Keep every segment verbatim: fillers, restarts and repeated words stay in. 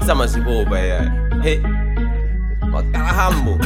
Sama sipopa ya. Hey. Makala hambo.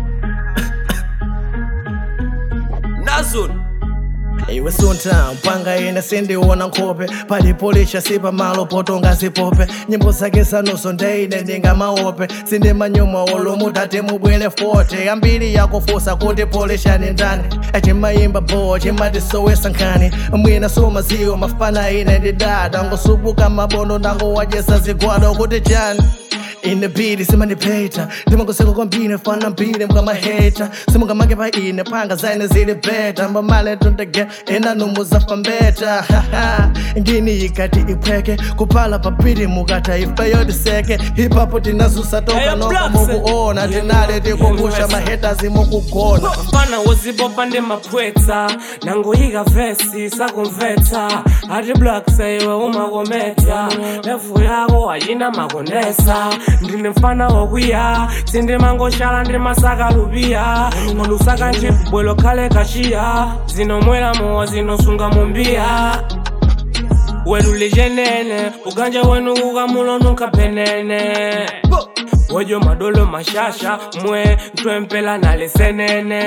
Nazun. Iwe sunta mpanga ine sindiona nkhope palipolisha sipa malo potonga zipope nyimbo zake sanuso ndeine ndinga maope sinde manyuma olumutate mubwele forte ambiri yakufusa kuti polisha ni ndani achimayimba bo chimatisowesa nkhani mwina soma ziyo mafana ine ndidada ngosubuka mabondo nango wajesa zigwado kuti chani ine bidi simanipeta ndimangoseko kwambine fana mbili mga maheta simungamake pa ine panga zaine zili beta mbamale tundege ena numu zafa mbeta ngini ikati ipweke kupala papiri mukata ifayodiseke hipapo tinazusa toka noka mukuona tinale tikumbusha maheta zimukugona Fana wozibopa ndi mapweta nangoyiga vesi sakumveta ati black saiwe umagometa lefu yako ayina makondesa ndine mfana wokuya sindi mangoshala ndi masaka lupia ngolusaka nchipu bwelo kale kashia zinomwela mowa zinosunga mumbia welule jenene uganja wenu ukamulo nunka penene Wojo madolo mashasha mwe ntwempela na lesenene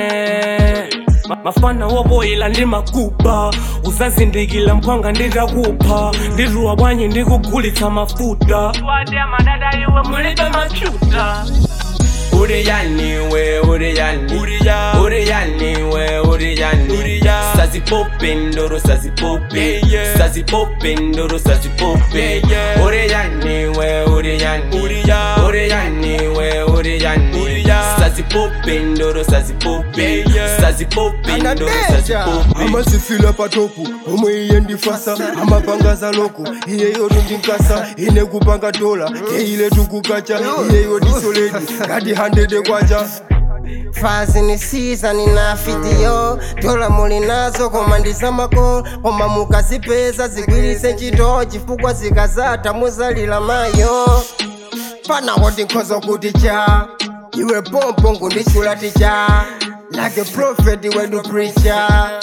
Mafana wobo ila ndi makupa Usazindikila mpwanga ndida kupa Ndiruwa wanyi ndikugulita mafuta Tuwadea madada iwe mulibe machuta Uriyani we uriyani Uriyani we uriyani Sazi pope ndoro sazi pope Sazi pope ndoro sazi pope Uriyani we uriyani Uriyani we uriyani Sazi pope ndoro sazi pope Sazi pope ndoro sazi pope Amasifila patopu omwe iye ndifasa amapangaza loko iye yoto ndinkasa ine kupanga dola keile tukukacha iye yodisoledi kadi handede kwacha Fazi ni season na video dola muli nazo komandiza mako koma mukazipeza zigwirise ntchito chifukwa zikazata muzalira mayo Fana woti nkhozo kuti cha iwe pompo ngundishula ticha like a prophet iwe du preacher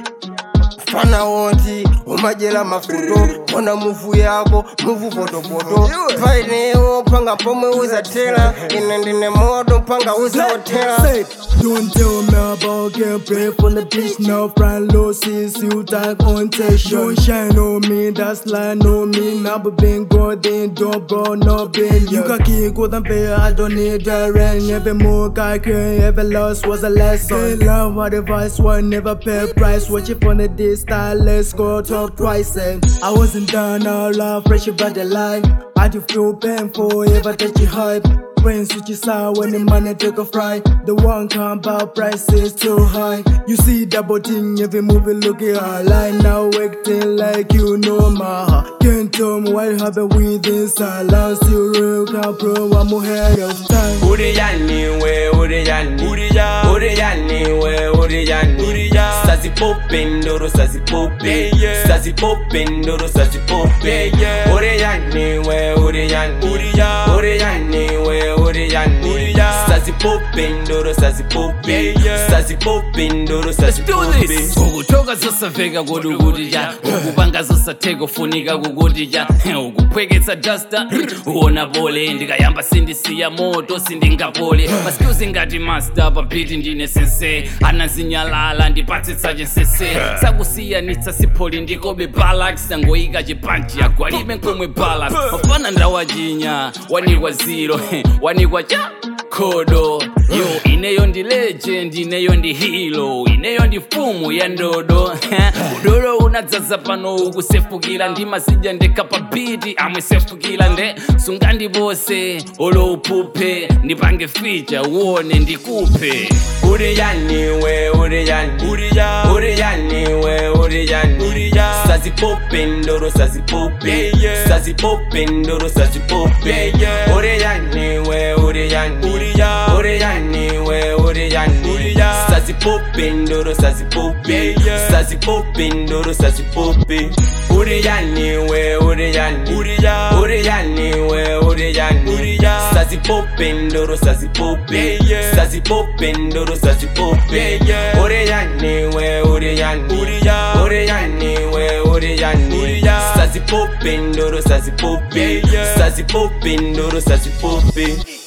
Fana woti umajela mafuto Ona muvu yako, muvu foto foto Paineo panga pomwe uzatela Inendine modo panga uzotela Don't tell me about getting pray for the bitch now front low since you type on station Don't shine on me, that's line on me Now but been God then don't bro no been You can keep good and fair, I don't need that rain Every move I can, every loss was a lesson Love what advice, one never pay price Watch it on the day style, let's go talk twice and I wasn't done all love, fresh about the line I do feel painful, ever touch your hype Brain switches out when the money take a fry The one come about prices too high You see double thing every movie looking online Now acting like you know my heart Can't tell me what happened within silence You real can't prove I'm ahead of time Uriyani we uriyani Uriyani we uriyani Sazi pope ndoro sazi pope Sazi pope ndoro sazi pope Uriyani we uriyani Uriyani we uriyani Sazi pope ndoro sazi pope Sazi pope ndoro sazi pope Ukutoka zosa vega kodukutija Ukupanga zosa tego funika kukutija Ukupweketsa duster Uona pole ndikayamba sindisiya moto sindingapole Maskills ngati master papiti ndine sensei Anazinyalala ndipatitsa chinsese Sakusiya nitsa sipoli ndikobe balance Sangoika chipanchi yakwalibe nkomwe balance Mafana ndawajinya wanikwa zero wanikwa cha kodo Yo ineyo ndi legend ineyo ndi hero ineyo ndi fumu ya ndodo Udoro unadzaza pano ukusefukira ndi mazija ndeka pa beat amwe sefukira nde sungandi bose olo upupe ndipange feature uone ndikupe Uriyani we uriyani Uriyani we uriyani Sazi pope ndoro sazi pope Sazi pope ndoro sazi pope Uriyani we uriyani Uriyani we uriyani Sazi pope ndoro sazi pope Sazi pope ndoro sazi pope Uriyani we uriyani Uriyani we uriyani Sazi pope ndoro sazi pope Sazi pope ndoro sazi pope Uriyani we uriyani Uriyani we uriyani sazipope ndoro sazipope sazipope ndoro sazipope